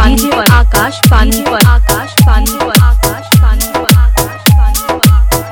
पानी पर आकाश पानी पर आकाश पानी पर आकाश पानी पर आकाश पानी पर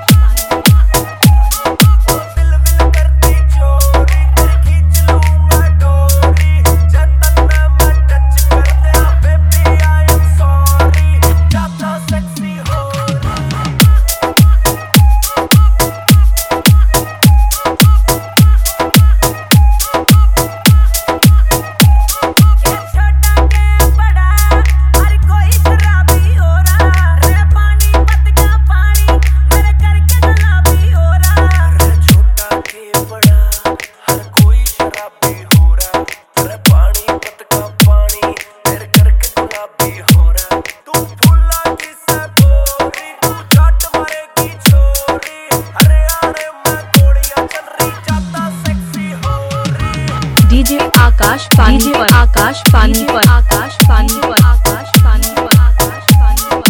डीजे आकाश पानी पर आकाश पानी पर आकाश पानी पर आकाश पानी पर आकाश पानी पर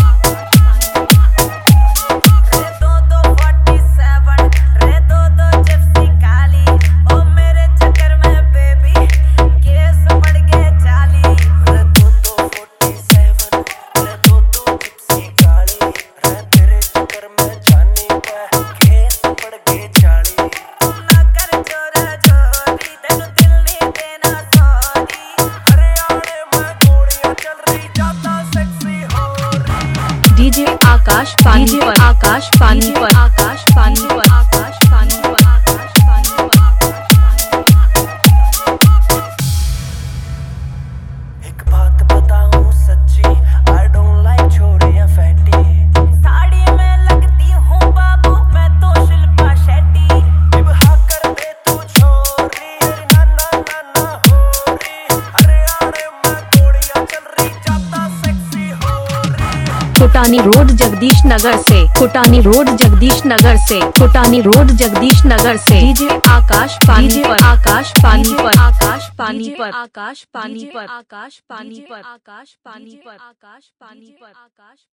रे दो 47 रे दो जिप्सी काली ओ मेरे चक्कर में बेबी केस पड़ गए चाली रे दो 47 रे दो जिप्सी काली रे तेरे चक्कर में जानी पे केस पड़ गए चाली ना कर जोरा जोरी तेनु दिल नहीं देना सॉरी हरियाणे में गोलियां चल रही ज्यादा सेक्सी हो रही डीजे आकाश पानी पर आकाश पानी पर आकाश पानी पर आकाश पानी पर आकाश पानी पर आकाश पानी एक बात बताऊं सच्ची आई डोंट लाइक छोरियां फैटी साड़ी में लगती हूँ बाबू मैं तो शिल्पा शेट्टी निभा कर दे तू छोरी ना ना ना ना हो रही हरियाणे में गोलियां चल रही ज्यादा सेक्सी हो रही कोटानी रोड जगदीश नगर से कोटानी रोड जगदीश नगर से कोटानी रोड जगदीश नगर से डीजे आकाश पानी पर आकाश पानी पर आकाश पानी पर आकाश पानी पर आकाश पानी पर आकाश पानी पर आकाश पानी पर आकाश